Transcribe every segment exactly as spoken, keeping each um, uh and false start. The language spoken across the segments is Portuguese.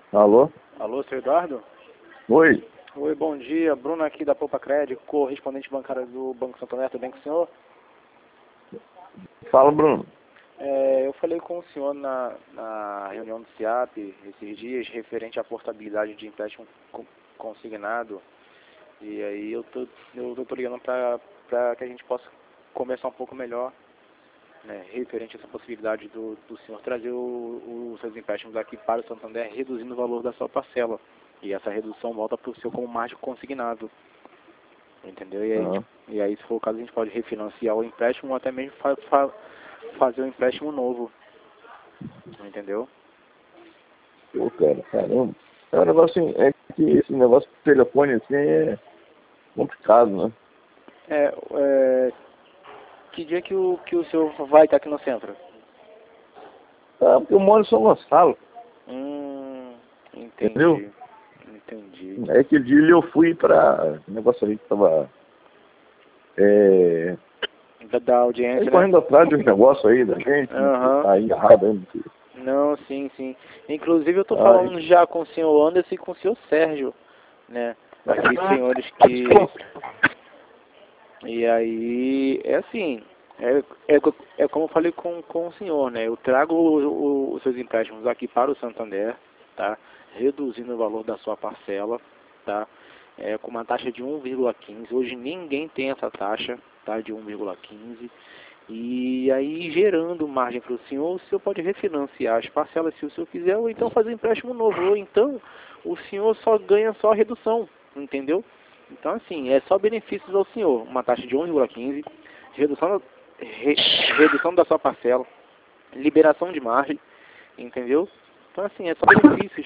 Alô? Alô, seu Eduardo? Oi. Oi, bom dia. Bruno aqui da Poupa Crédito, correspondente bancário do Banco Santander. Tudo bem com o senhor? Fala, Bruno. É, eu falei com o senhor na, na reunião do SIAP esses dias, referente à portabilidade de empréstimo co- consignado. E aí eu tô, eu tô ligando para que a gente possa conversar um pouco melhor, né, referente a essa possibilidade do, do senhor trazer o- os seus empréstimos aqui para o Santander, reduzindo o valor da sua parcela. E essa redução volta para o seu como margem consignado. Entendeu? E aí, Aham. e aí, se for o caso, a gente pode refinanciar o empréstimo ou até mesmo fa fa fazer um empréstimo novo. Entendeu? Pô, cara, caramba. É um negócio assim, é que esse negócio do telefone assim é complicado, né? É, é, que dia que o, que o senhor vai estar aqui no centro? Ah, porque eu moro em São Gonçalo, Hum, entendeu? entendi. Entendi. Aí aquele dia eu fui pra negócio ali que tava é, Da, da aí audiência, né? correndo atrás de uns negócios aí da gente, Aham. tá aí errado ainda. Não, sim, sim. Inclusive eu tô Aí, falando já com o senhor Anderson e com o senhor Sérgio, né? Aqui, senhores que... E aí, é assim, é, é, é como eu falei com, com o senhor, né? Eu trago o, o, os seus empréstimos aqui para o Santander, tá? Reduzindo o valor da sua parcela, tá? É, com uma taxa de um vírgula quinze. Hoje ninguém tem essa taxa, tá? De um vírgula quinze. E aí, gerando margem para o senhor, o senhor pode refinanciar as parcelas se o senhor quiser, ou então fazer empréstimo novo, ou então o senhor só ganha só a redução, entendeu? Então, assim, é só benefícios ao senhor. Uma taxa de um vírgula quinze, redução, re, redução da sua parcela, liberação de margem, entendeu? Então, assim, é só benefícios.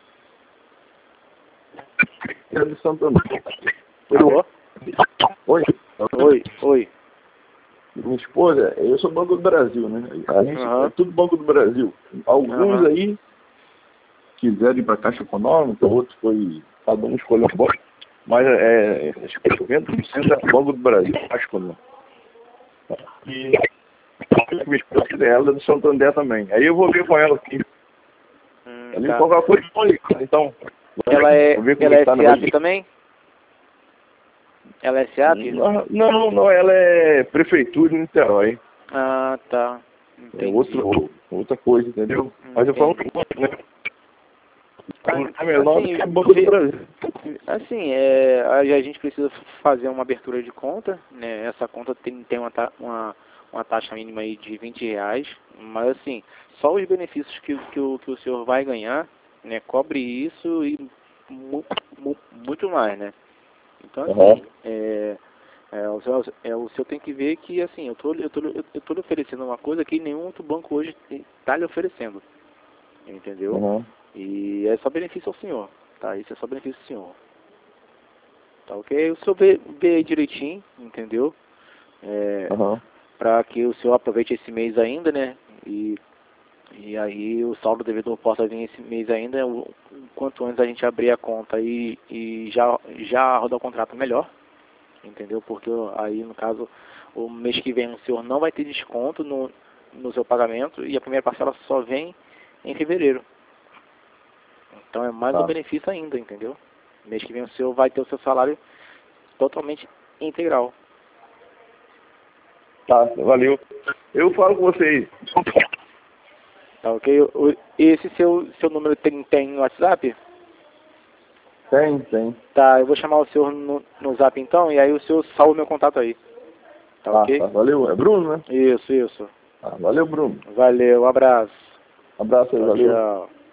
é do Santander. Alô? Oi. Oi, oi. Minha esposa, eu sou Banco do Brasil, né? A gente Aham, é tudo Banco do Brasil. Alguns aham. aí quiseram ir para a Caixa Econômica, outros foi, cada um escolheu um banco. Mas é, acho que noventa por cento é Banco do Brasil, Caixa Econômica. E minha esposa dela é do Santander também. Aí eu vou ver com ela aqui. Hum, Ali tá. qualquer coisa, então. Ela é, Vou ver como ela é é que tá o negócio. SEAP também? Ela é SEAP? Não, não, não, ela é Prefeitura de Niterói. Ah, tá. É Entendi. outro, outra coisa, entendeu? Mas eu falo que Entendi. né? É menor do Assim, que o Banco do vi- Brasil. assim é, a, a gente precisa fazer uma abertura de conta, né? Essa conta tem, tem uma, ta- uma, uma taxa mínima aí de vinte reais, mas assim, só os benefícios que, que, o, que o senhor vai ganhar, né? Cobre isso e mu, mu, muito mais, né? Então Aham. assim, é, é, o, senhor, é, o senhor tem que ver que assim, eu tô, eu tô, eu tô lhe oferecendo uma coisa que nenhum outro banco hoje está lhe oferecendo, entendeu? Aham. E é só benefício ao senhor, tá? Isso é só benefício ao senhor. Tá ok? O senhor vê, vê aí direitinho, entendeu? É, Aham. para que o senhor aproveite esse mês ainda, né? E, e aí o saldo devedor possa vir esse mês ainda, o, o quanto antes a gente abrir a conta e, e já, já rodar o contrato melhor, entendeu? Porque aí, no caso, o mês que vem o senhor não vai ter desconto no, no seu pagamento e a primeira parcela só vem em fevereiro. Então é mais um Tá. benefício ainda, entendeu? Mês que vem o senhor vai ter o seu salário totalmente integral. Tá, valeu. Eu falo com vocês. Tá ok? O- Esse seu, seu número tem, tem no WhatsApp? Tem, tem. Tá, eu vou chamar o senhor no, no Zap então, e aí o senhor salva o meu contato aí. Tá Tá, ok? tá. Valeu. É Bruno, né? Isso, isso. Tá, valeu, Bruno. Valeu, um abraço. Abraço aí, Tchau, valeu. tchau.